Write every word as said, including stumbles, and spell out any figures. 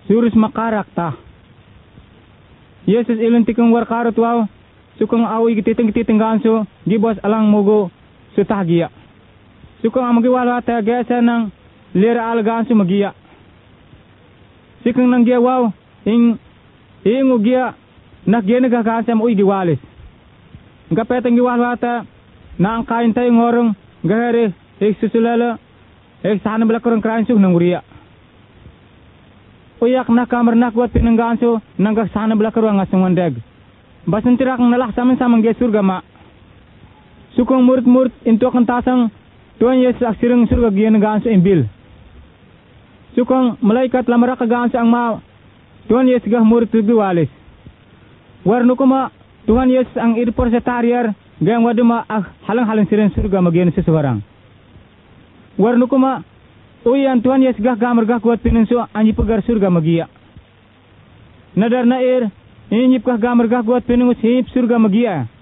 surus makarak ta. Yesus ilun tikung war karot wow, sukong awi gititing gititing ganso, gibos alang mugo sutagia. Sukong amagi wala ta gesa ng lera al ganso magia. Sikong nang gia wow, ing ing ugia nagya nagkakasam uy giwalis. Gapetang giwala ta na ang kain tayo ngorong gahari ik susulala ik sana balakurang kransuk ng uriya. Uyak na kamar na kuat pinangganso nangga sana balakurang asungandag. Basan tirak nalah saman samang ge surga ma. Sukong murid-murid into akan tasang Tuhan Yesus aksirang surga giyan ganso imbil. Sukong malaikat lamara kaganso ang ma Tuhan Yesus gah murid tubiwalis. Warno kuma Tuhan Yesus ang irpor sa tariar gayang waduma ah halang-halang siren surga magiyan sa suwarang. Warno kuma uyan Tuhan Yesus gah gamar gah kuat pinunso anji pegar surga magiya. Nadar na ir inyip kah gamar gah kuat pinungus hip surga magiya.